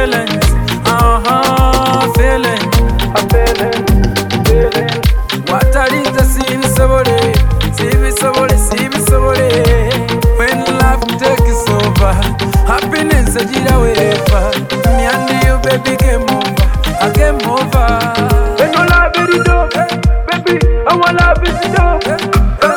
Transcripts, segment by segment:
feelings, feeling. Wataliza sibisobole, sibisobole. When love takes over, happiness ajira wherever. Me and you, baby, game over. When your love is dope, baby, our love is dope.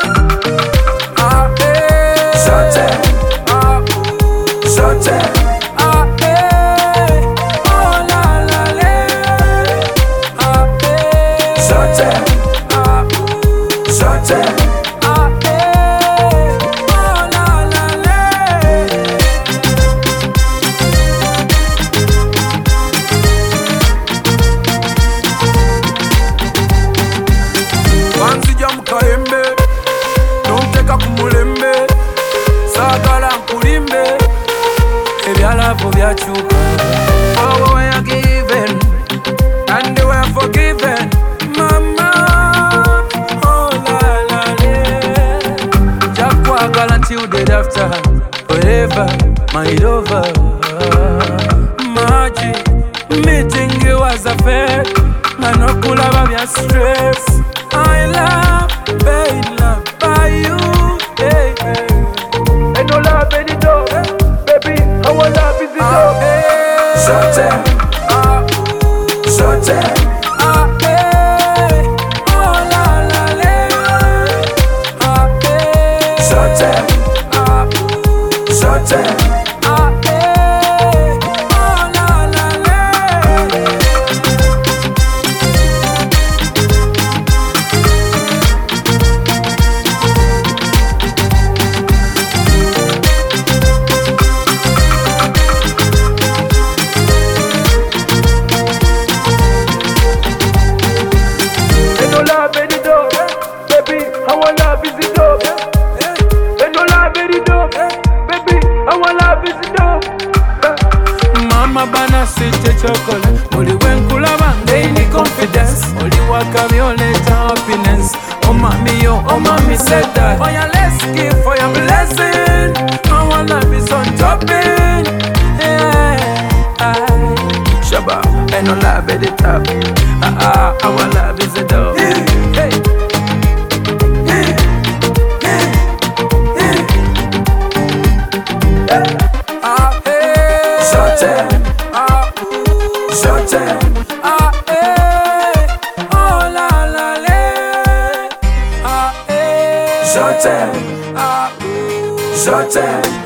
Wanzija mukayembe, nonteka kumulembe, sagala nkulimbe, ebyalavo byakyuka. Oh, we are given, and we are forgiven, mama. Oh, la, jakwagala until the after, forever, my lover. Magic, meeting you was a fate, manokulaba bya stress. I love, by you, hey, hey. And your love is dope, baby, our love is dope. Our love is dope. And your love is dope, baby. Our love is dope. Mama bana sweet chocolate. Oli wenkulaba daily confidence. Oli waka violate happiness. Oh mommy said that. Oh yeah, let's give for your blessing. Our love is on topping. Shabba, and no love at the top. Our love is a dope. Hey. Short time.